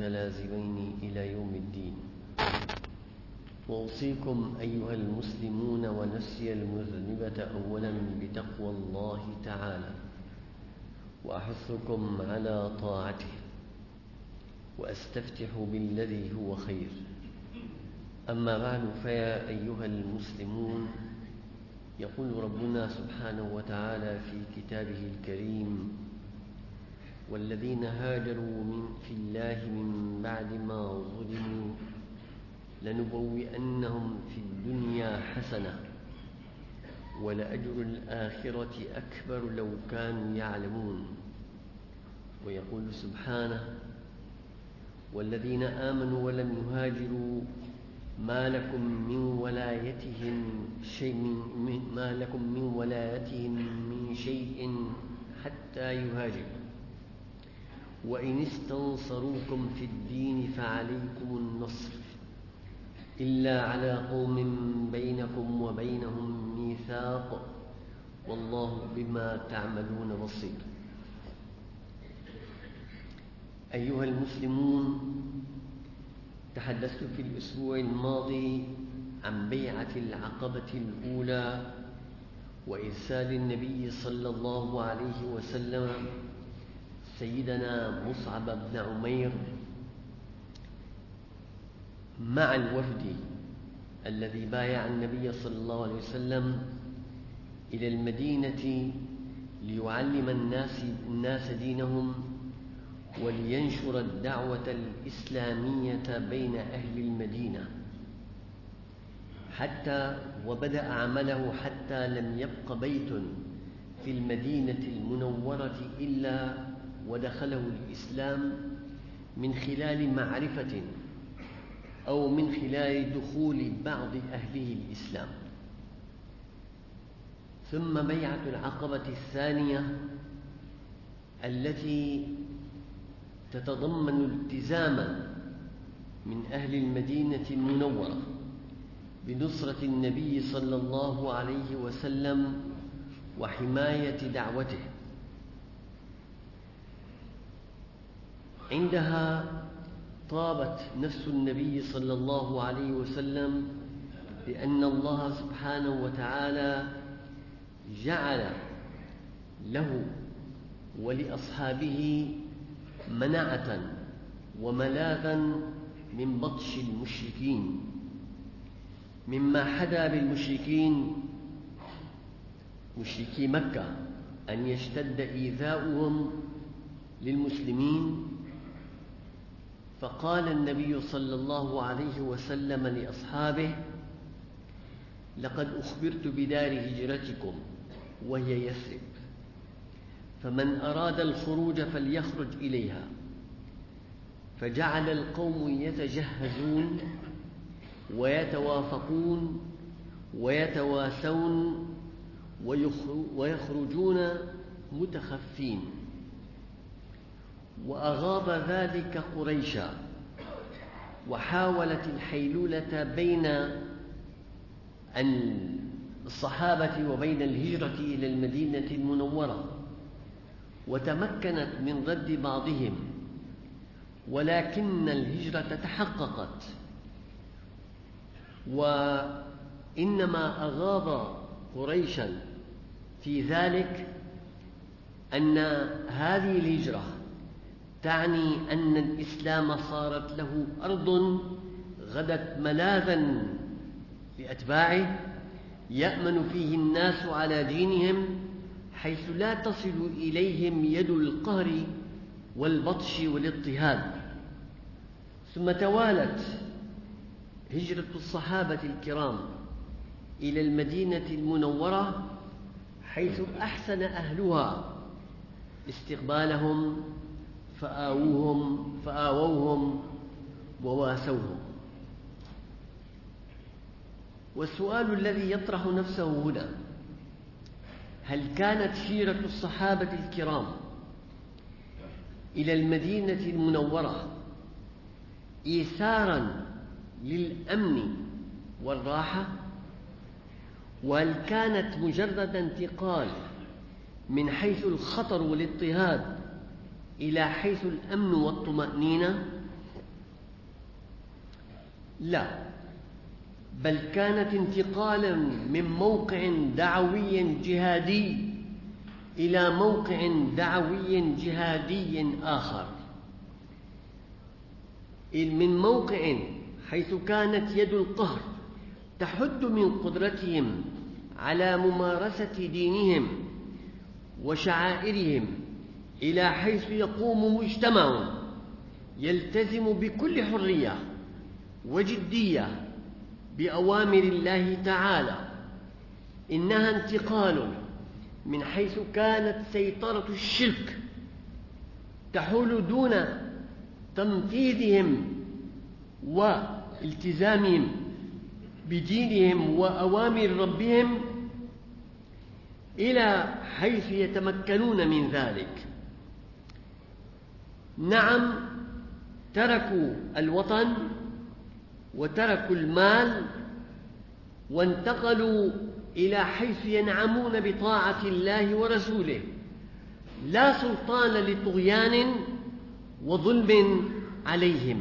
متلازمين إلى يوم الدين. وأوصيكم أيها المسلمون ونفسي المذنبة أولا بتقوى الله تعالى، وأحثكم على طاعته، وأستفتح بالذي هو خير. أما بعد، فيا أيها المسلمون، يقول ربنا سبحانه وتعالى في كتابه الكريم: والذين هاجروا في الله من بعد ما ظلموا لنبوئنهم في الدنيا حسنة ولأجر الآخرة أكبر لو كانوا يعلمون. ويقول سبحانه: والذين آمنوا ولم يهاجروا ما لكم من ولايتهم من شيء حتى يهاجروا، وإن استنصروكم في الدين فعليكم النصر إلا على قوم بينكم وبينهم ميثاق والله بما تعملون بصير. أيها المسلمون، تحدثت في الأسبوع الماضي عن بيعة العقبة الأولى وإرسال النبي صلى الله عليه وسلم سيدنا مصعب بن عمير مع الوفد الذي بايع النبي صلى الله عليه وسلم إلى المدينة ليعلم الناس دينهم ولينشر الدعوة الإسلامية بين أهل المدينة، حتى وبدأ عمله حتى لم يبق بيت في المدينة المنورة إلا ودخله الإسلام من خلال معرفة أو من خلال دخول بعض أهله الإسلام. ثم بيعة العقبة الثانية التي تتضمن التزاما من أهل المدينة المنورة بنصرة النبي صلى الله عليه وسلم وحماية دعوته. عندها طابت نفس النبي صلى الله عليه وسلم بأن الله سبحانه وتعالى جعل له ولأصحابه منعة وملاذا من بطش المشركين، مما حدا بالمشركين مشركي مكة أن يشتد إيذاؤهم للمسلمين. فقال النبي صلى الله عليه وسلم لأصحابه: لقد أخبرت بدار هجرتكم وهي يثرب، فمن أراد الخروج فليخرج إليها. فجعل القوم يتجهزون ويتوافقون ويتواسون ويخرجون متخفين. وأغاض ذلك قريشا، وحاولت الحيلولة بين الصحابة وبين الهجرة إلى المدينة المنورة، وتمكنت من رد بعضهم، ولكن الهجرة تحققت. وإنما أغاض قريشا في ذلك أن هذه الهجرة تعني أن الإسلام صارت له أرض غدت ملاذا لأتباعه يأمن فيه الناس على دينهم، حيث لا تصل إليهم يد القهر والبطش والاضطهاد. ثم توالت هجرة الصحابة الكرام إلى المدينة المنورة، حيث أحسن أهلها استقبالهم فآووهم وواسوهم. والسؤال الذي يطرح نفسه هنا: هل كانت سيرة الصحابة الكرام إلى المدينة المنورة إيثارا للأمن والراحة، وهل كانت مجرد انتقال من حيث الخطر والاضطهاد إلى حيث الأمن والطمأنينة؟ لا، بل كانت انتقالا من موقع دعوي جهادي إلى موقع دعوي جهادي آخر، من موقع حيث كانت يد القهر تحد من قدرتهم على ممارسة دينهم وشعائرهم، إلى حيث يقوم مجتمع يلتزم بكل حرية وجدية بأوامر الله تعالى. إنها انتقال من حيث كانت سيطرة الشرك تحول دون تنفيذهم والتزامهم بدينهم وأوامر ربهم إلى حيث يتمكنون من ذلك. نعم، تركوا الوطن وتركوا المال وانتقلوا إلى حيث ينعمون بطاعة الله ورسوله، لا سلطان لطغيان وظلم عليهم،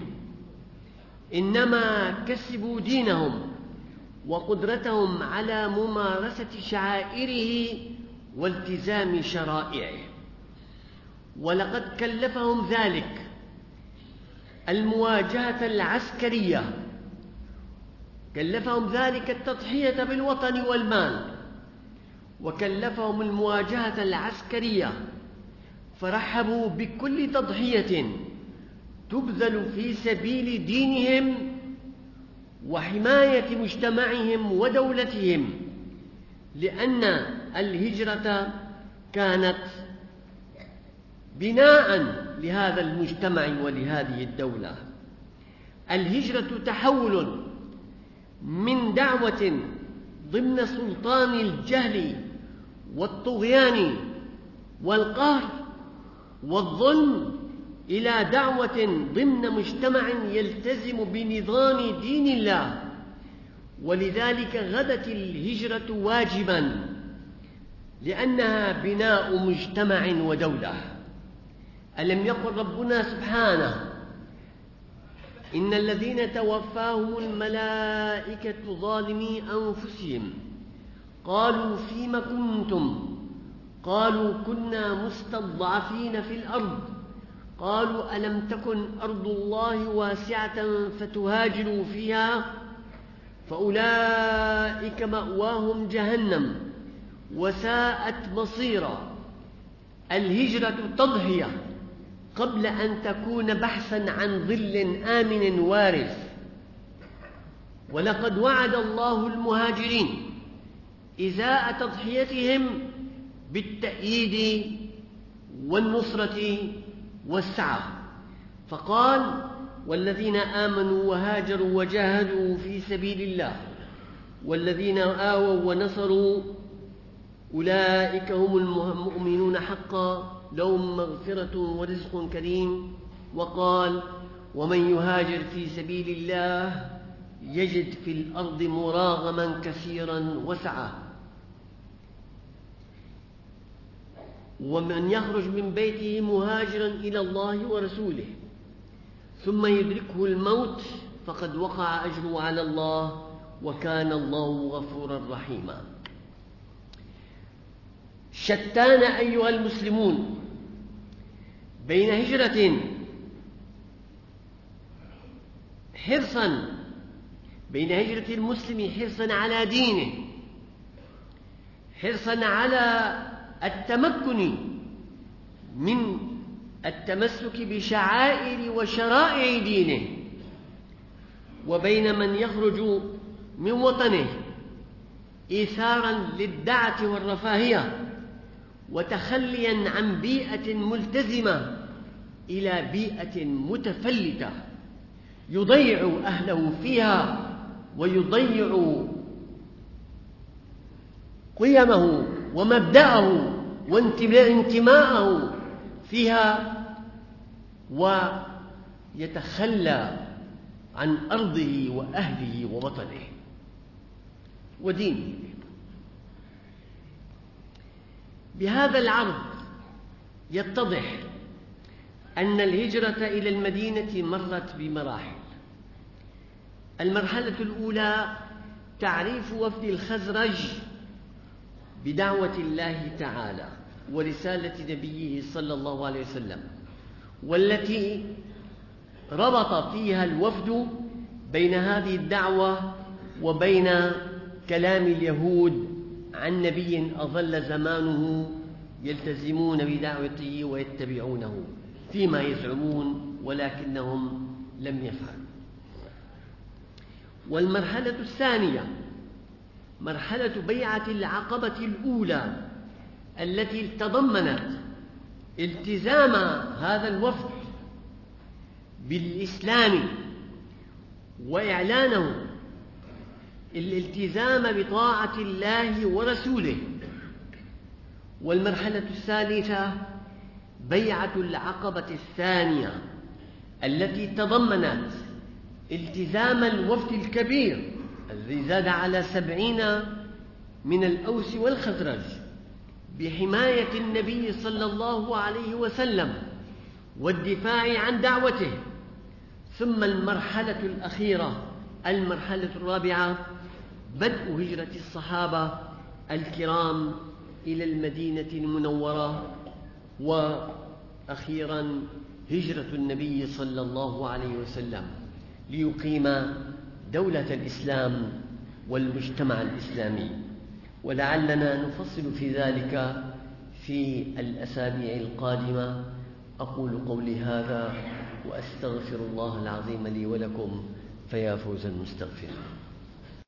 إنما كسبوا دينهم وقدرتهم على ممارسة شعائره والتزام شرائعه. ولقد كلفهم ذلك المواجهة العسكرية، كلفهم ذلك التضحية بالوطن والمال، وكلفهم المواجهة العسكرية، فرحبوا بكل تضحية تبذل في سبيل دينهم وحماية مجتمعهم ودولتهم، لأن الهجرة كانت بناء لهذا المجتمع ولهذه الدولة. الهجرة تحول من دعوة ضمن سلطان الجهل والطغيان والقهر والظلم إلى دعوة ضمن مجتمع يلتزم بنظام دين الله. ولذلك غدت الهجرة واجبا، لأنها بناء مجتمع ودولة. ألم يقل ربنا سبحانه: إن الذين توفاهم الملائكة ظالمي أنفسهم قالوا فيم كنتم؟ قالوا كنا مستضعفين في الأرض. قالوا ألم تكن أرض الله واسعة فتهاجروا فيها؟ فأولئك مأواهم جهنم وساءت مصيرا. الهجرة تضحية قبل أن تكون بحثا عن ظل آمن وارث. ولقد وعد الله المهاجرين إزاء تضحيتهم بالتأييد والنصرة والسعة، فقال: والذين آمنوا وهاجروا وجاهدوا في سبيل الله والذين آووا ونصروا أولئك هم المؤمنون حقا لهم مغفرة ورزق كريم. وقال: ومن يهاجر في سبيل الله يجد في الأرض مراغما كثيرا وسعة. ومن يخرج من بيته مهاجرا إلى الله ورسوله ثم يدركه الموت فقد وقع أجره على الله وكان الله غفورا رحيما. شتان أيها المسلمون بين هجرة بين هجرة المسلم حرصا على دينه، حرصا على التمكن من التمسك بشعائر وشرائع دينه، وبين من يخرج من وطنه إيثارا للدعة والرفاهية وتخليا عن بيئة ملتزمة إلى بيئة متفلتة يضيع أهله فيها ويضيع قيمه ومبدأه وانتماءه فيها، ويتخلى عن أرضه وأهله ووطنه ودينه. بهذا العرض يتضح أن الهجرة إلى المدينة مرت بمراحل. المرحلة الأولى تعريف وفد الخزرج بدعوة الله تعالى ورسالة نبيه صلى الله عليه وسلم، والتي ربط فيها الوفد بين هذه الدعوة وبين كلام اليهود عن نبي أظل زمانه يلتزمون بدعوته ويتبعونه فيما يزعمون ولكنهم لم يفعلوا. والمرحلة الثانية مرحلة بيعة العقبة الأولى التي تضمنت التزام هذا الوفد بالإسلام وإعلانه الالتزام بطاعة الله ورسوله. والمرحلة الثالثة بيعة العقبة الثانية التي تضمنت التزام الوفد الكبير الذي زاد على 70 من الأوس والخزرج بحماية النبي صلى الله عليه وسلم والدفاع عن دعوته. ثم المرحلة الأخيرة المرحلة الرابعة بدء هجرة الصحابة الكرام إلى المدينة المنورة، وأخيرا هجرة النبي صلى الله عليه وسلم ليقيم دولة الإسلام والمجتمع الإسلامي. ولعلنا نفصل في ذلك في الأسابيع القادمة. أقول قولي هذا وأستغفر الله العظيم لي ولكم، فيا فوز المستغفرين.